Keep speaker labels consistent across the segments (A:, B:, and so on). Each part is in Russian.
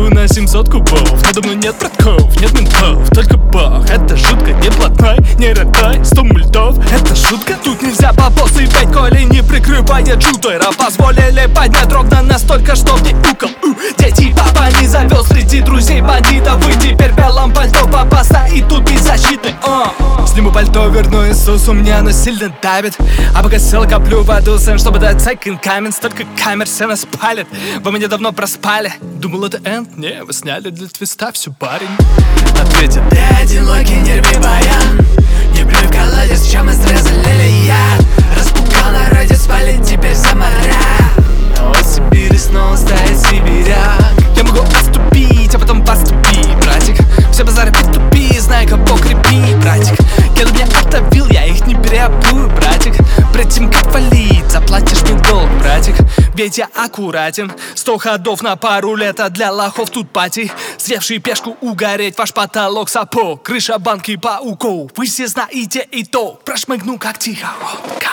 A: пиво на 700 кубов. Надо мной нет братков, нет ментов, только бог. Это жутко, не блатной, не ротой, 100 мультов. Это шутка? Тут нельзя бабосы петь, коли не прикрывает шутера. Позволили поднять ровно настолько, что в ней укол. Дети папа не завел среди друзей бандитов. И теперь в белом пальто папа стоит тут беззащитный. Сниму пальто, верну Иисусу, мне оно сильно давит. А пока сел, коплю воду, чтобы дать second камень. Столько камер, все нас палят, вы меня давно проспали. Думал, это энд? Не, вы сняли для твиста всю, парень. Ответит:
B: ты один локи, не рви баян. Не плюй в колодец, чем мы срезали яд. Распугал народец, спалит теперь за моря.
A: Новосибирь снова стоит сибиряк. Я могу отступить, а потом поступи, братик. Все базары притупи, знай, кого крепи, братик. Кеду меня оттовил, я их не переобую, братик. Пред тем, как валить, заплатишь мне долг, братик. Ведь я аккуратен, 100 ходов на пару лет, а для лохов тут пати. Съевший пешку угореть, ваш потолок сапог, крыша банки пауков. Вы все знаете и то, прошмыгну как тихородка.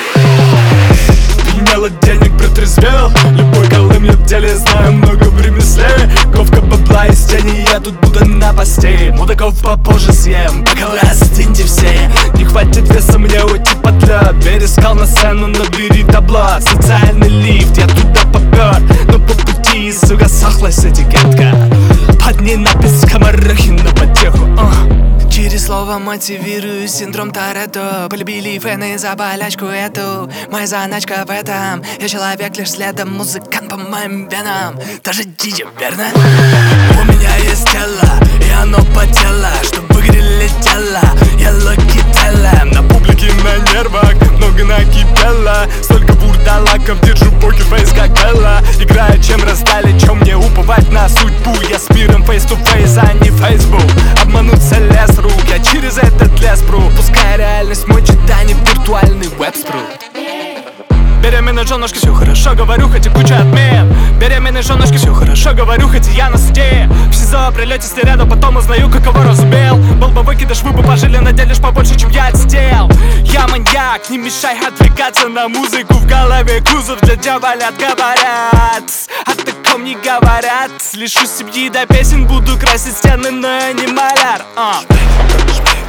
A: Мало денег протрезвел, любой колым я в деле, знаю много в ремесле. Ковка бабла из тени, я тут буду на посте. Мудаков попозже съем, пока вы остыньте все. Не хватит веса мне уйти под лед. Перескал на сцену, набери табло. Социальный лифт, я туда попер. Но по пути, сука, сохлась этикетка. Под ней напись скоморохи на потеху.
B: Через слово мотивирую синдром Торетто. Полюбили фэны за болячку эту. Моя заначка в этом. Я человек лишь следом, музыкант по моим венам. Даже дичь, верно? У меня есть тело, и оно потело, чтоб выгорели тела. Я локи телем, на публике на нервах много накипело. Столько бурдалаков, держу покерфейс как Белла. Играю, чем раздали, чем мне уповать на судьбу. Я с миром face to face, а не Facebook. Обмануться лес рук, я через этот лес пру. Пускай реальность мой читание, виртуальный веб-спрут. Беременной женушке все хорошо, говорю, хоть и куча отмен. Беременной женушке все хорошо, говорю, хоть и я на суде. В СИЗО прилете снаряда, потом узнаю, какого разумел. Был бы выкидыш, вы бы пожили, наделишь побольше, чем я отсидел. Я маньяк, не мешай отвлекаться на музыку. В голове кузов для дьяволят говорят. О таком не говорят. Лишу семьи до песен, буду красить стены, но я не маляр.